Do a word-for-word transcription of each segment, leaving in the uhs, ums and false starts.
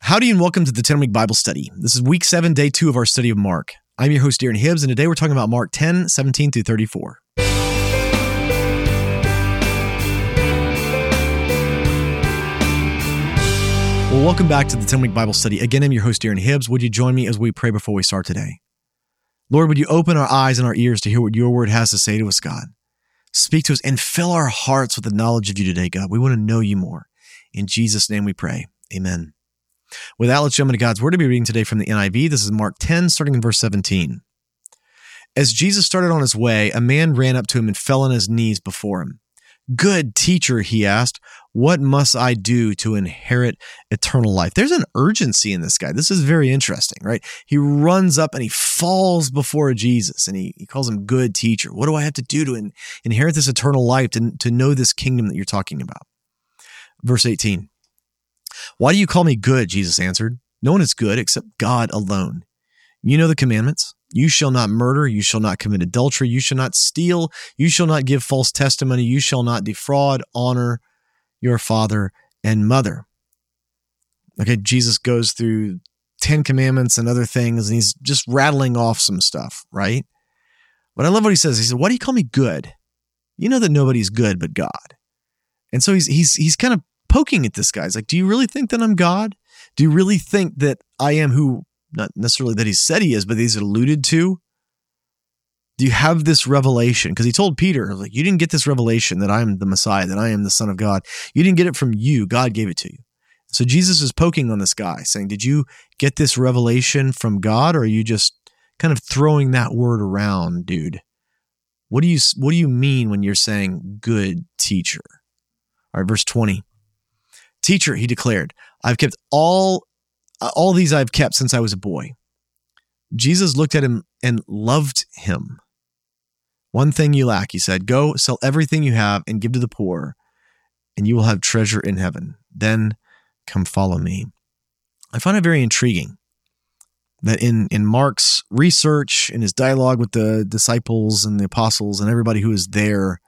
Howdy and welcome to the ten-week Bible study. This is week seven, day two of our study of Mark. I'm your host, Darren Hibbs, and today we're talking about Mark ten, seventeen through thirty-four. Well, welcome back to the ten-week Bible study. Again, I'm your host, Darren Hibbs. Would you join me as we pray before we start today? Lord, would you open our eyes and our ears to hear what your word has to say to us, God? Speak to us and fill our hearts with the knowledge of you today, God. We want to know you more. In Jesus' name we pray. Amen. With that, let's jump into God's word to be reading today from the N I V. This is Mark ten, starting in verse seventeen. As Jesus started on his way, a man ran up to him and fell on his knees before him. "Good teacher," he asked, "what must I do to inherit eternal life?" There's an urgency in this guy. This is very interesting, right? He runs up and he falls before Jesus and he, he calls him good teacher. What do I have to do to in, inherit this eternal life, to, to know this kingdom that you're talking about? Verse eighteen. "Why do you call me good?" Jesus answered. "No one is good except God alone. You know the commandments. You shall not murder. You shall not commit adultery. You shall not steal. You shall not give false testimony. You shall not defraud. Honor your father and mother." Okay, Jesus goes through Ten Commandments and other things, and he's just rattling off some stuff, right? But I love what he says. He said, "Why do you call me good? You know that nobody's good but God." And so he's he's he's kind of poking at this guy. He's like, do you really think that I'm God? Do you really think that I am who, not necessarily that he said he is, but he's alluded to? Do you have this revelation? Because he told Peter, like, you didn't get this revelation that I'm the Messiah, that I am the Son of God. You didn't get it from you. God gave it to you. So Jesus is poking on this guy, saying, did you get this revelation from God, or are you just kind of throwing that word around, dude? What do you what do you mean when you're saying good teacher? All right, verse twenty. "Teacher," he declared, "I've kept all, all these I've kept since I was a boy." Jesus looked at him and loved him. "One thing you lack," he said. "Go sell everything you have and give to the poor, and you will have treasure in heaven. Then come follow me." I find it very intriguing that in, in Mark's research, in his dialogue with the disciples and the apostles and everybody who was there,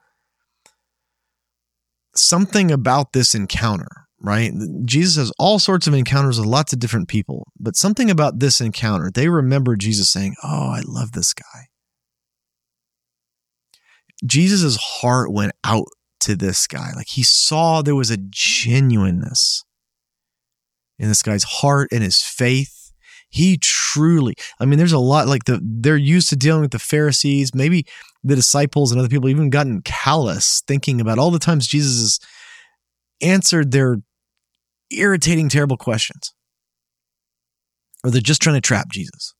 something about this encounter, right? Jesus has all sorts of encounters with lots of different people, but something about this encounter, they remember Jesus saying, "Oh, I love this guy." Jesus' heart went out to this guy. Like, he saw there was a genuineness in this guy's heart and his faith. He truly, I mean, there's a lot, like the they're used to dealing with the Pharisees, maybe the disciples and other people even gotten callous thinking about all the times Jesus has answered their irritating, terrible questions. Or they're just trying to trap Jesus.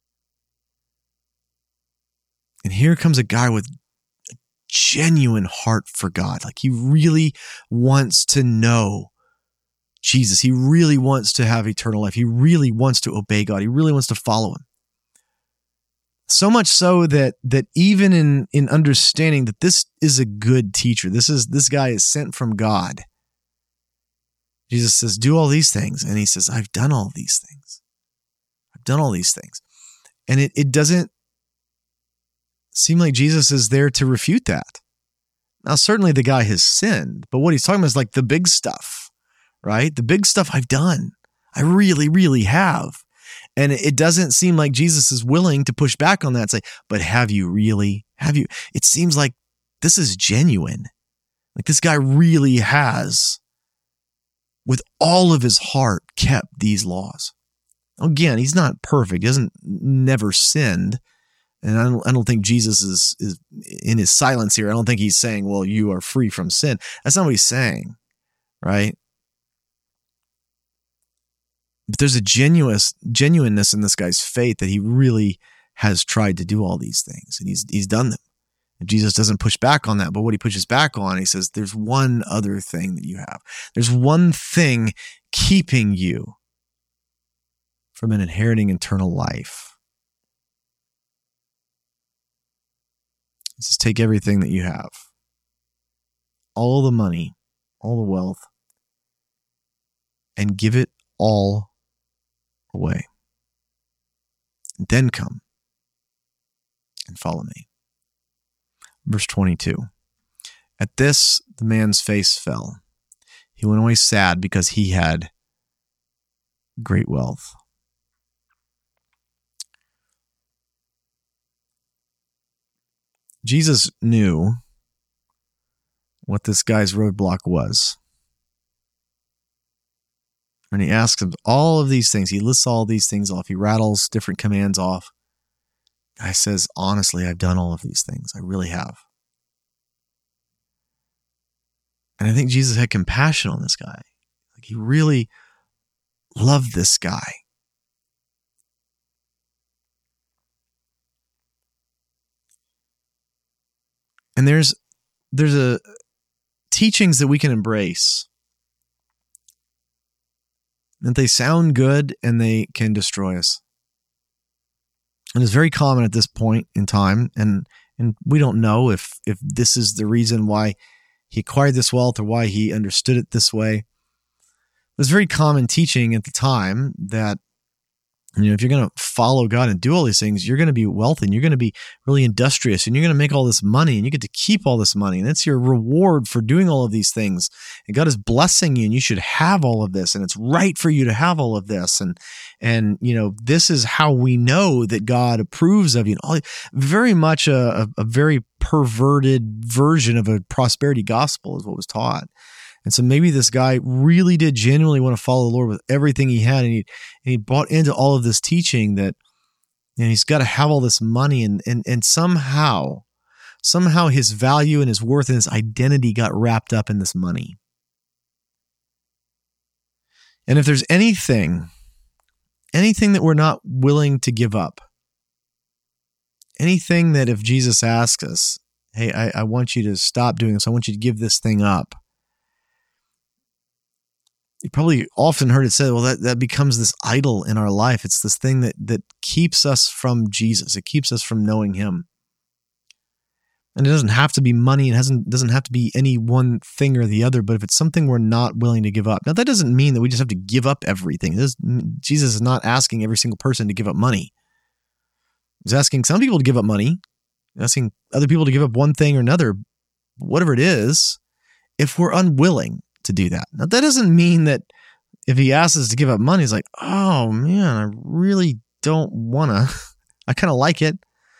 And here comes a guy with a genuine heart for God. Like, he really wants to know Jesus. He really wants to have eternal life. He really wants to obey God. He really wants to follow him. So much so that that even in, in understanding that this is a good teacher, this is this guy is sent from God, Jesus says, do all these things. And he says, I've done all these things. I've done all these things. And it, it doesn't seem like Jesus is there to refute that. Now, certainly the guy has sinned, but what he's talking about is like the big stuff, right? The big stuff I've done. I really, really have. And it doesn't seem like Jesus is willing to push back on that and say, but have you really? Have you? It seems like this is genuine. Like, this guy really has, with all of his heart, kept these laws. Again, he's not perfect. He hasn't never sinned. And I don't, I don't think Jesus is, is in his silence here. I don't think he's saying, well, you are free from sin. That's not what he's saying, right? But there's a genuine, genuineness in this guy's faith that he really has tried to do all these things, and he's he's done them. And Jesus doesn't push back on that, but what he pushes back on, he says, there's one other thing that you have. There's one thing keeping you from an inheriting eternal life. He says, take everything that you have, all the money, all the wealth, and give it all away. And then come and follow me. Verse twenty-two. At this, the man's face fell. He went away sad because he had great wealth. Jesus knew what this guy's roadblock was. And he asks him all of these things. He lists all these things off. He rattles different commands off. Guy says, honestly, I've done all of these things. I really have. And I think Jesus had compassion on this guy. Like he really loved this guy. And there's there's a teachings that we can embrace. That they sound good and they can destroy us. And it's very common at this point in time, and and we don't know if if this is the reason why he acquired this wealth or why he understood it this way. There's very common teaching at the time that, you know, if you're going to follow God and do all these things, you're going to be wealthy and you're going to be really industrious and you're going to make all this money and you get to keep all this money. And it's your reward for doing all of these things. And God is blessing you and you should have all of this. And it's right for you to have all of this. And, and, you know, this is how we know that God approves of you. Very much a, a, a very perverted version of a prosperity gospel is what was taught. And so maybe this guy really did genuinely want to follow the Lord with everything he had. And he, and he bought into all of this teaching that, you know, he's got to have all this money. And, and, and somehow, somehow his value and his worth and his identity got wrapped up in this money. And if there's anything, anything that we're not willing to give up, anything that if Jesus asks us, hey, I, I want you to stop doing this, I want you to give this thing up, you probably often heard it said, well, that, that becomes this idol in our life. It's this thing that that keeps us from Jesus. It keeps us from knowing him. And it doesn't have to be money. It hasn't doesn't have to be any one thing or the other. But if it's something we're not willing to give up. Now, that doesn't mean that we just have to give up everything. This, Jesus is not asking every single person to give up money. He's asking some people to give up money. He's asking other people to give up one thing or another, whatever it is, if we're unwilling to do that. Now, that doesn't mean that if he asks us to give up money, it's like, oh man, I really don't want to. I kind of like it.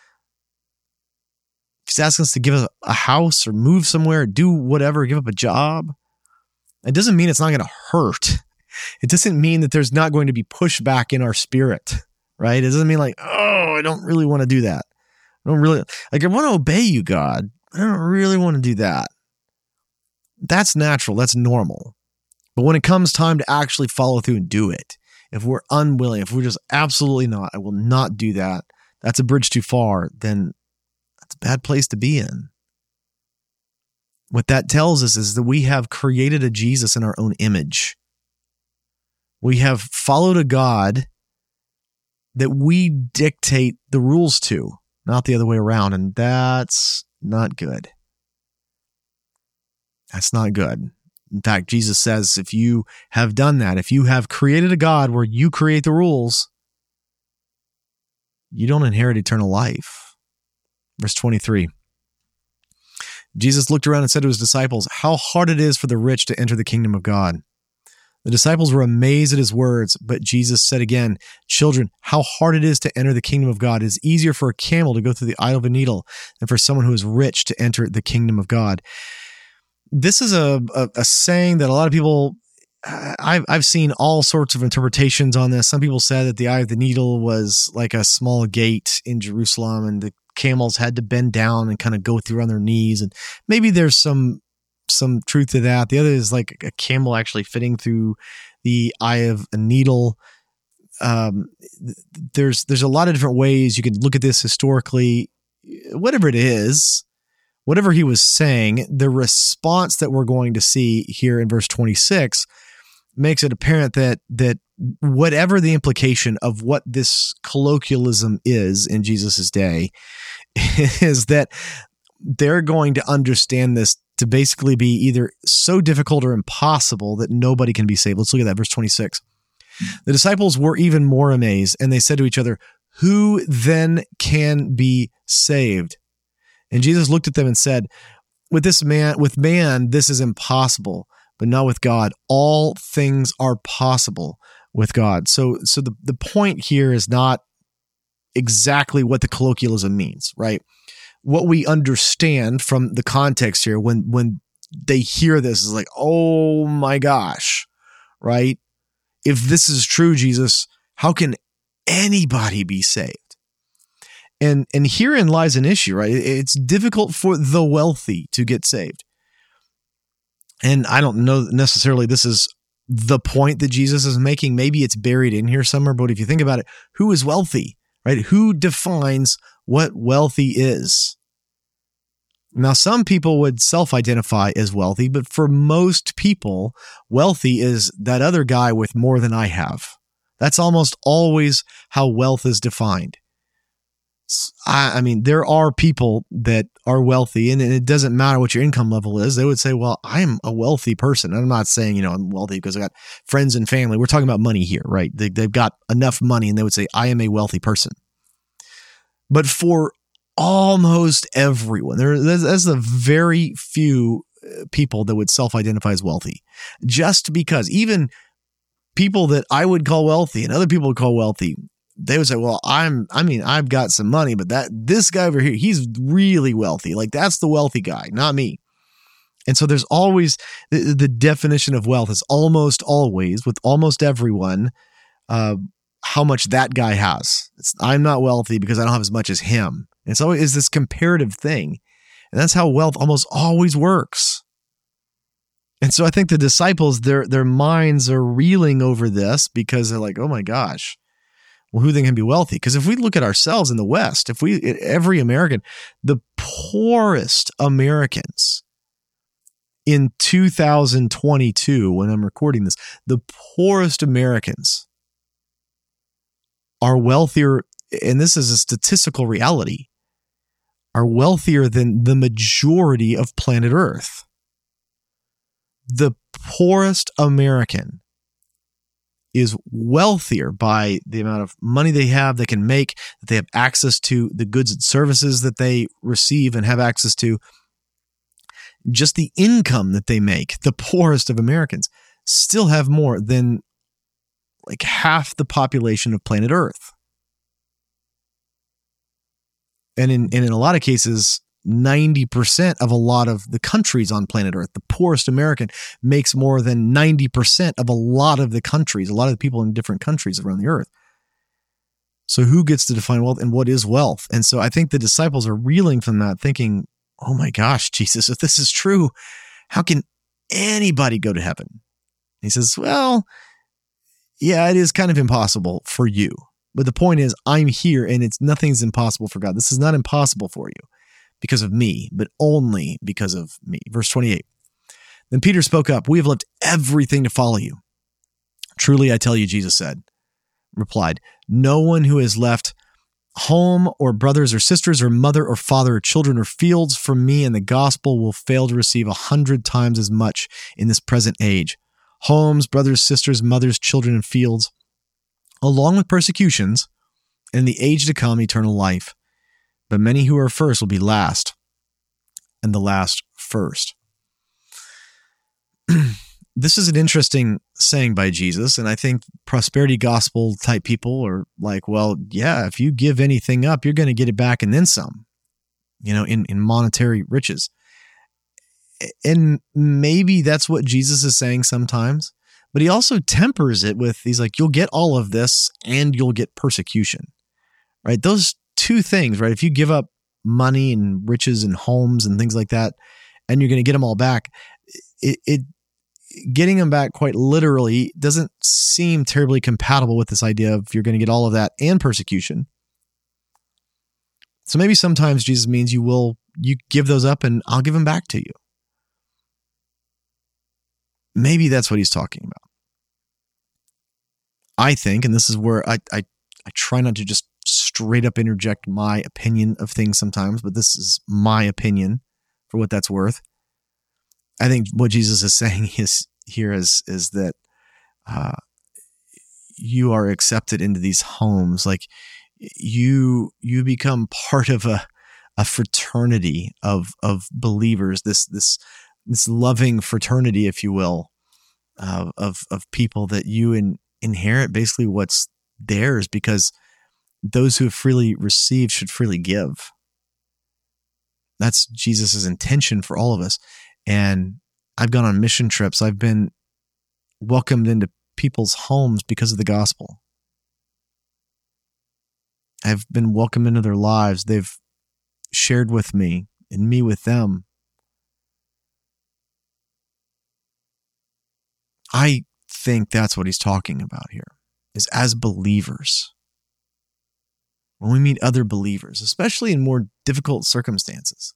If he's asking us to give us a house or move somewhere, do whatever, give up a job, it doesn't mean it's not going to hurt. It doesn't mean that there's not going to be pushback in our spirit, right? It doesn't mean like, oh, I don't really want to do that. I don't really, like, I want to obey you, God. I don't really want to do that. That's natural. That's normal. But when it comes time to actually follow through and do it, if we're unwilling, if we're just absolutely not, I will not do that, that's a bridge too far, then that's a bad place to be in. What that tells us is that we have created a Jesus in our own image. We have followed a God that we dictate the rules to, not the other way around, and that's not good. That's not good. In fact, Jesus says, if you have done that, if you have created a God where you create the rules, you don't inherit eternal life. Verse twenty-three. Jesus looked around and said to his disciples, how hard it is for the rich to enter the kingdom of God. The disciples were amazed at his words, but Jesus said again, children, how hard it is to enter the kingdom of God. It is easier for a camel to go through the eye of a needle than for someone who is rich to enter the kingdom of God. This is a, a, a saying that a lot of people, I've, I've seen all sorts of interpretations on this. Some people said that the eye of the needle was like a small gate in Jerusalem and the camels had to bend down and kind of go through on their knees. And maybe there's some some truth to that. The other is like a camel actually fitting through the eye of a needle. Um, there's there's a lot of different ways you can look at this historically. Whatever it is, whatever he was saying, the response that we're going to see here in verse twenty-six makes it apparent that that whatever the implication of what this colloquialism is in Jesus's day, is that they're going to understand this to basically be either so difficult or impossible that nobody can be saved. Let's look at that, verse twenty-six. The disciples were even more amazed, and they said to each other, who then can be saved? And Jesus looked at them and said, with this man, with man, this is impossible, but not with God. All things are possible with God. So, so the, the point here is not exactly what the colloquialism means, right? What we understand from the context here when, when they hear this is like, oh my gosh, right? If this is true, Jesus, how can anybody be saved? And, and herein lies an issue, right? It's difficult for the wealthy to get saved. And I don't know necessarily this is the point that Jesus is making. Maybe it's buried in here somewhere, but if you think about it, who is wealthy, right? Who defines what wealthy is? Now, some people would self-identify as wealthy, but for most people, wealthy is that other guy with more than I have. That's almost always how wealth is defined. I, I mean, there are people that are wealthy, and it doesn't matter what your income level is. They would say, well, I'm a wealthy person. I'm not saying, you know, I'm wealthy because I got friends and family. We're talking about money here, right? They, they've got enough money, and they would say, I am a wealthy person. But for almost everyone, there, there's a very few people that would self-identify as wealthy. Just because even people that I would call wealthy and other people would call wealthy, they would say, well, I'm, I mean, I've got some money, but that this guy over here, he's really wealthy. Like that's the wealthy guy, not me. And so there's always the, the definition of wealth is almost always with almost everyone, uh, how much that guy has. It's, I'm not wealthy because I don't have as much as him. And so it's this comparative thing. And that's how wealth almost always works. And so I think the disciples, their, their minds are reeling over this because they're like, oh my gosh. Well, who then can be wealthy? Because if we look at ourselves in the West, if we, every American, the poorest Americans in two thousand twenty-two, when I'm recording this, the poorest Americans are wealthier, and this is a statistical reality, are wealthier than the majority of planet Earth. The poorest American is wealthier by the amount of money they have, they can make, that they have access to the goods and services that they receive and have access to. Just the income that they make, the poorest of Americans still have more than like half the population of planet Earth. And in, and in a lot of cases, ninety percent of a lot of the countries on planet Earth, the poorest American makes more than ninety percent of a lot of the countries, a lot of the people in different countries around the earth. So who gets to define wealth and what is wealth? And so I think the disciples are reeling from that thinking, oh my gosh, Jesus, if this is true, how can anybody go to heaven? He says, well, yeah, it is kind of impossible for you. But the point is, I'm here and it's nothing's impossible for God. This is not impossible for you because of me, but only because of me. Verse twenty-eight. Then Peter spoke up, we have left everything to follow you. Truly, I tell you, Jesus said, replied, no one who has left home or brothers or sisters or mother or father or children or fields for me and the gospel will fail to receive a hundred times as much in this present age. Homes, brothers, sisters, mothers, children, and fields, along with persecutions, and in the age to come, eternal life. But many who are first will be last, and the last first. This is an interesting saying by Jesus, and I think prosperity gospel type people are like, well, yeah, if you give anything up, you're going to get it back and then some, you know, in, in monetary riches. And maybe that's what Jesus is saying sometimes, but he also tempers it with, he's like, you'll get all of this and you'll get persecution, right? Those two things, right? If you give up money and riches and homes and things like that, and you're going to get them all back, it, it getting them back quite literally doesn't seem terribly compatible with this idea of you're going to get all of that and persecution. So maybe sometimes Jesus means you will, you give those up and I'll give them back to you. Maybe that's what he's talking about. I think, and this is where I, I, I try not to just straight up interject my opinion of things sometimes, but this is my opinion for what that's worth. I think what Jesus is saying is here is, is that uh, you are accepted into these homes. Like you, you become part of a, a fraternity of, of believers, this, this, this loving fraternity, if you will, uh, of, of people that you and inherit basically what's theirs, because those who have freely received should freely give. That's Jesus's intention for all of us. And I've gone on mission trips. I've been welcomed into people's homes because of the gospel. I've been welcomed into their lives. They've shared with me and me with them. I think that's what he's talking about here, is as believers, when we meet other believers, especially in more difficult circumstances,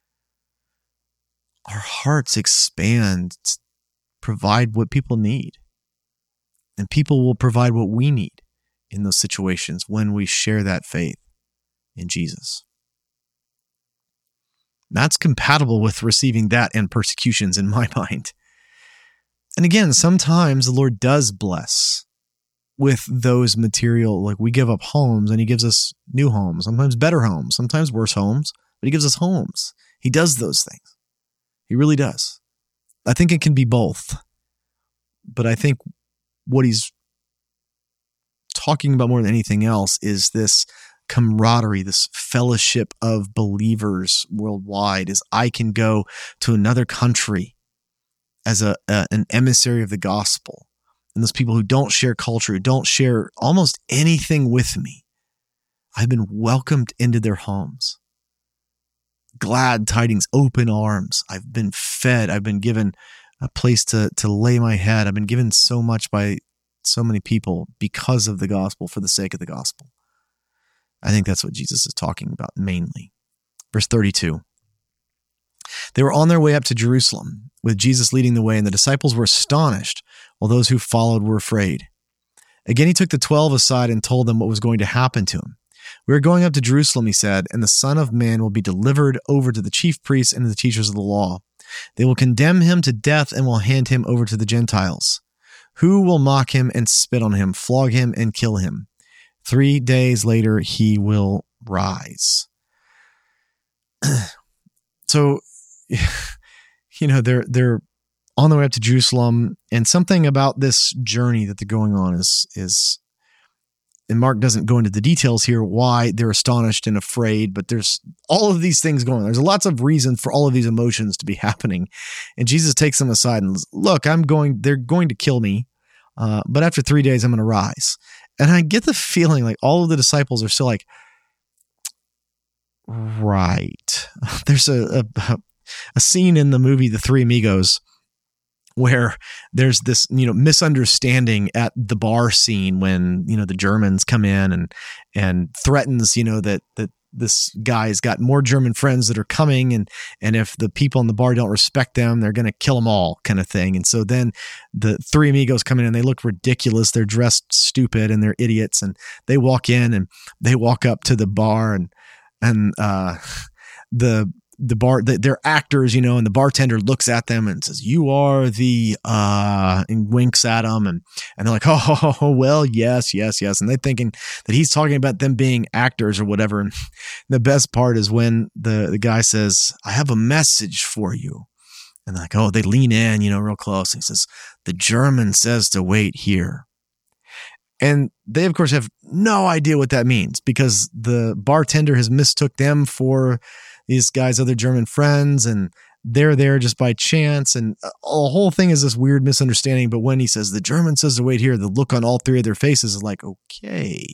our hearts expand to provide what people need. And people will provide what we need in those situations when we share that faith in Jesus. That's compatible with receiving that and persecutions in my mind. And again, sometimes the Lord does bless with those material, like we give up homes and he gives us new homes, sometimes better homes, sometimes worse homes, but he gives us homes. He does those things. He really does. I think it can be both. But I think what he's talking about more than anything else is this camaraderie, this fellowship of believers worldwide, is I can go to another country as a, a an emissary of the gospel. And those people who don't share culture, who don't share almost anything with me, I've been welcomed into their homes. Glad tidings, open arms. I've been fed. I've been given a place to, to lay my head. I've been given so much by so many people because of the gospel, for the sake of the gospel. I think that's what Jesus is talking about mainly. Verse thirty-two. They were on their way up to Jerusalem, with Jesus leading the way, and the disciples were astonished, while those who followed were afraid. Again, he took the twelve aside and told them what was going to happen to him. We are going up to Jerusalem, he said, and the Son of Man will be delivered over to the chief priests and the teachers of the law. They will condemn him to death and will hand him over to the Gentiles, who will mock him and spit on him, flog him and kill him. Three days later, he will rise. So, you know, they're they're on their way up to Jerusalem, and something about this journey that they're going on is is. And Mark doesn't go into the details here why they're astonished and afraid, but there's all of these things going on. There's lots of reasons for all of these emotions to be happening. And Jesus takes them aside and says, look, I'm going, they're going to kill me. Uh, but after three days, I'm going to rise. And I get the feeling like all of the disciples are still like, right. There's a, a, a scene in the movie, The Three Amigos, where there's this, you know, misunderstanding at the bar scene when, you know, the Germans come in and, and threatens, you know, that, that this guy's got more German friends that are coming. And, and if the people in the bar don't respect them, they're going to kill them all, kind of thing. And so then the three amigos come in and they look ridiculous. They're dressed stupid and they're idiots. And they walk in and they walk up to the bar and, and, uh, the, the bar, they're actors, you know, and the bartender looks at them and says, you are the, uh, and winks at them. And, and they're like, oh, oh, well, yes, yes, yes. And they're thinking that he's talking about them being actors or whatever. And the best part is when the, the guy says, I have a message for you. And they're like, oh, they lean in, you know, real close. And he says, the German says to wait here. And they, of course, have no idea what that means because the bartender has mistook them for these guys' other German friends, and they're there just by chance. And the whole thing is this weird misunderstanding. But when he says the German says to wait here, the look on all three of their faces is like, okay,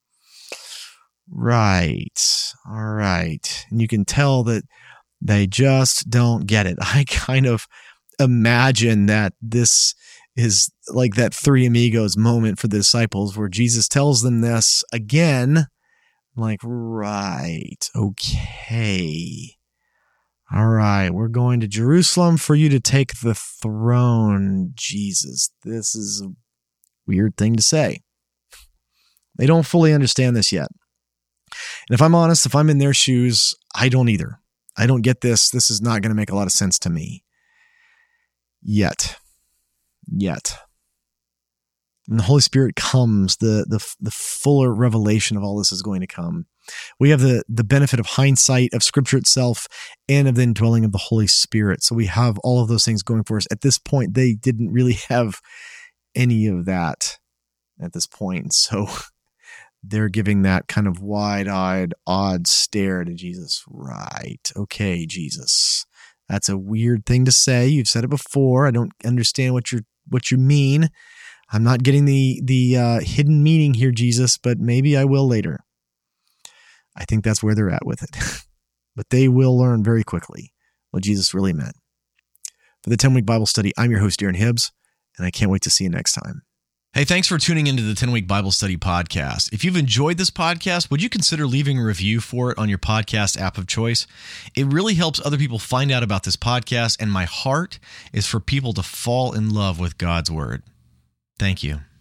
right, all right. And you can tell that they just don't get it. I kind of imagine that this is like that Three Amigos moment for the disciples where Jesus tells them this again. Like, right, okay. All right, we're going to Jerusalem for you to take the throne, Jesus. This is a weird thing to say. They don't fully understand this yet. And if I'm honest, if I'm in their shoes, I don't either. I don't get this. This is not going to make a lot of sense to me. Yet. Yet. And the Holy Spirit comes, the, the the fuller revelation of all this is going to come. We have the, the benefit of hindsight of Scripture itself and of the indwelling of the Holy Spirit. So we have all of those things going for us. At this point, they didn't really have any of that. at this point. So they're giving that kind of wide-eyed, odd stare to Jesus. Right. Okay, Jesus. That's a weird thing to say. You've said it before. I don't understand what you're what you mean. I'm not getting the the uh, hidden meaning here, Jesus, but maybe I will later. I think that's where they're at with it. But they will learn very quickly what Jesus really meant. For the ten-Week Bible Study, I'm your host, Darren Hibbs, and I can't wait to see you next time. Hey, thanks for tuning into the ten-Week Bible Study podcast. If you've enjoyed this podcast, would you consider leaving a review for it on your podcast app of choice? It really helps other people find out about this podcast, and my heart is for people to fall in love with God's Word. Thank you.